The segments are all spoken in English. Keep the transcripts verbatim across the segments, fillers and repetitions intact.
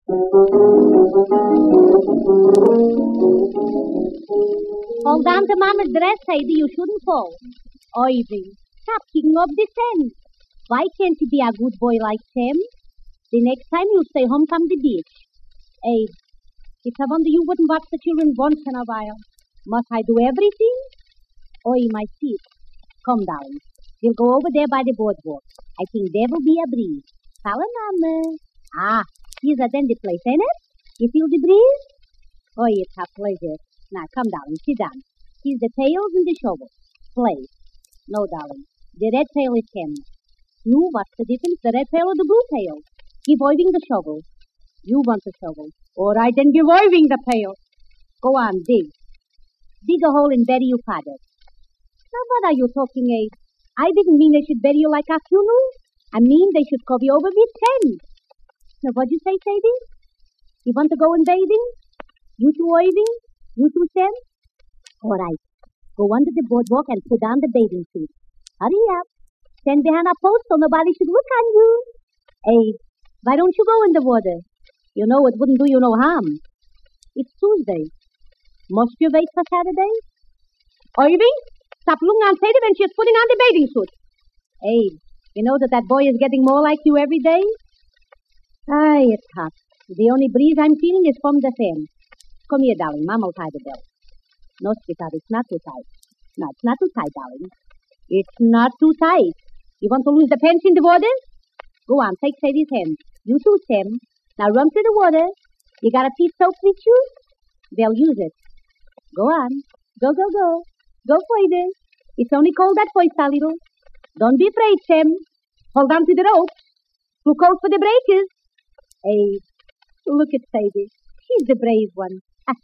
Hold on to Mama's dress, Sadie. You shouldn't fall. Ivy, stop kicking up the sand. Why can't you be a good boy like Sam? The next time you stay home from the beach. Abe, it's a wonder you wouldn't watch the children once in a while. Must I do everything? Oi, my feet. Come down. We'll go over there by the boardwalk. I think there will be a breeze. Follow Mama. Ah, here's a dandy place, ain't it? You feel the breeze? Oh, it's a pleasure. Now, come down, sit down. Here's the pails and the shovel. Play. No, darling. The red pail is him. You, what's the difference, the red pail or the blue pail? Give Irving the shovel. You want the shovel. All right, then give Irving the pail. Go on, dig. Dig a hole and bury your father. Now, what are you talking, Abe? I didn't mean they should bury you like a funeral. I mean they should cover you over with sand. Now, what'd you say, Sadie? You want to go in bathing? You two Irving? You two Sam? All right. Go under the boardwalk and put on the bathing suit. Hurry up. Stand behind a post so nobody should look on you. Abe, why don't you go in the water? You know it wouldn't do you no harm. It's Tuesday. Must you wait for Saturday? Irving, stop looking on Sadie when she's putting on the bathing suit. Abe, you know that that boy is getting more like you every day? Aye, it's hot. The only breeze I'm feeling is from the fan. Come here, darling. Mama will tie the belt. No, sweetheart, it's not too tight. No, it's not too tight, darling. It's not too tight. You want to lose the pants in the water? Go on, take Sadie's hand. You too, Sam. Now run to the water. You got a piece of soap with you? They'll use it. Go on. Go, go, go. Go further. It's only cold at first, a little. Don't be afraid, Sam. Hold on to the rope. Look out for the breakers. Hey, look at Sadie. She's the brave one.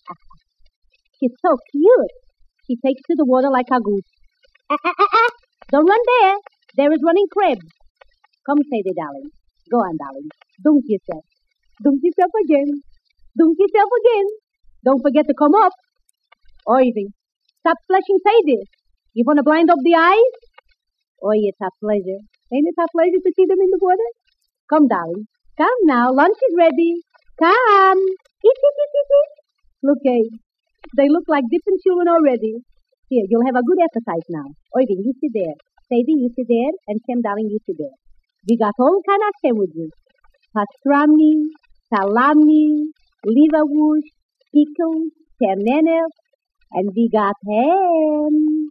She's so cute. She takes to the water like a goose. Ah, ah, ah, ah. Don't run there. There is running crabs. Come, Sadie, darling. Go on, darling. Dunk yourself. Dunk yourself again. Dunk yourself again. Don't forget to come up. Irving, stop splashing Sadie. You want to blind up the eyes? Oh, it's a pleasure. Ain't it a pleasure to see them in the water? Come, darling. Come now. Lunch is ready. Come. Eat, eat, eat, eat, eat. Look, Abe. They look like different children already. Here, you'll have a good appetite now. Irving, you sit there. Sadie, you sit there. And Sam, darling, you sit there. We got all kind of sandwiches. Pastrami, salami, liverwurst, pickles, pernenel, and we got ham.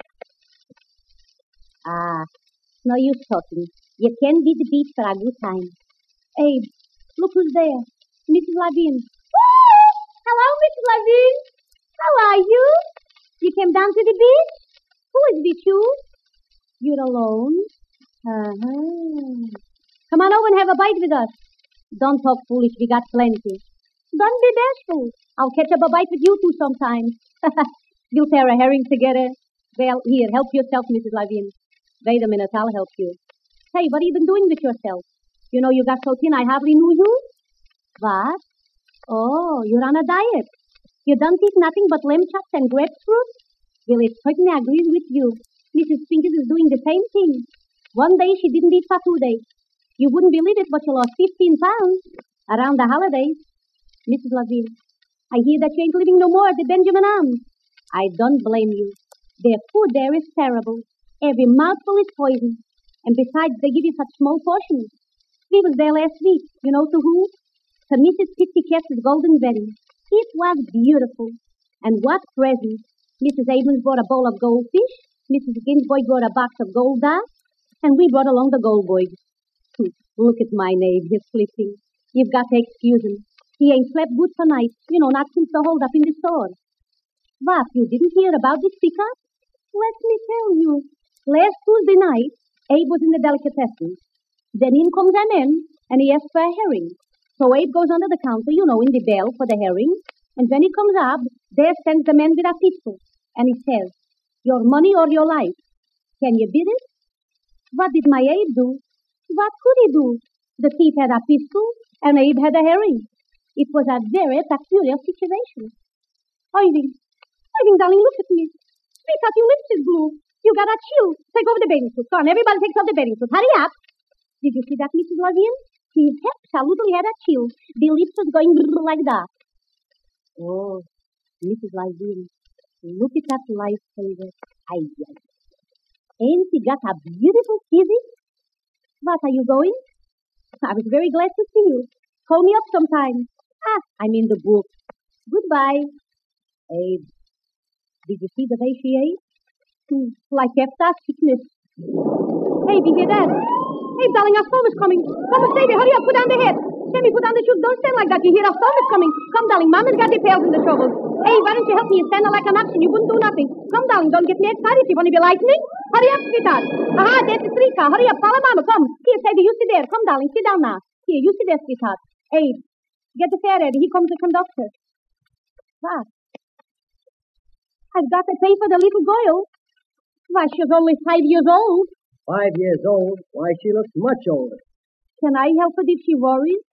Ah, no use talking. You can be the beach for a good time. Abe, look who's there. Missus Lavine. Hello, Missus Lavine. How are you? You came down to the beach? Who is with you? You're alone? Uh-huh. Come on over and have a bite with us. Don't talk foolish, we got plenty. Don't be bashful. I'll catch up a bite with you two sometime. We'll tear a herring together. Well, here, help yourself, Missus Lavine. Wait a minute, I'll help you. Hey, what have you been doing with yourself? You know, you got so thin I hardly knew you. What? Oh, you're on a diet. You don't eat nothing but lamb chops and grapefruit? Well, it certainly agrees with you. Missus Fingers is doing the same thing. One day she didn't eat for two days. You wouldn't believe it, but she lost fifteen pounds around the holidays. Missus Lavine, I hear that you ain't living no more at the Benjamin Arms. I don't blame you. Their food there is terrible. Every mouthful is poison. And besides, they give you such small portions. We was there last week. You know to who? To Missus Pittycast's Golden Wedding. It was beautiful. And what presents. Missus Abrams brought a bowl of goldfish. Missus Ginsburg brought a box of gold dust. And we brought along the Goldbergs. Look at my knave, he's sleeping. You've got to excuse him. He ain't slept good for night. You know, not since the hold up in the store. What, you didn't hear about this pickup? Let me tell you. Last Tuesday night, Abe was in the delicatessen. Then in comes a man, and he asks for a herring. So Abe goes under the counter, you know, in the bell for the herring. And when he comes up, there stands the man with a pistol. And he says, your money or your life. Can you bid it? What did my Abe do? What could he do? The thief had a pistol, and Abe had a herring. It was a very peculiar situation. Irving, Irving, darling, look at me. Sweetheart, your lips is blue. You got a chill. Take off the bathing suit. Come on, everybody takes off the bathing suit. Hurry up. Did you see that, Missus Lavine? His absolutely had a chill. The lips was going brrr like that. Oh, Missus Lively, look at that lifesaver. Ay, ay. Ain't he got a beautiful physique? What, are you going? I was very glad to see you. Call me up sometime. Ah, I'm in the book. Goodbye. Abe, did you see the way she ate? Hmm, like after sickness. Hey, did you hear that? Hey, darling, our storm is coming. Come and save me. Hurry up, put down the head. Sammy, put down the shoes. Don't stand like that. You hear our storm is coming. Come, darling. Mama's got the pails and the shovels. Hey, why don't you help me? You're standing like an oxen. You wouldn't do nothing. Come, darling. Don't get me excited. You want to be lightning? Hurry up, sweetheart. Aha, there's the streetcar. Hurry up. Follow Mama. Come. Here, Sadie, you sit there. Come, darling. Sit down now. Here, you sit there, sweetheart. Hey, get the fare ready. Here comes the conductor. What? I've got to pay for the little girl. Why, she's only five years old. Five years old? Why, she looks much older. Can I help her if she worries?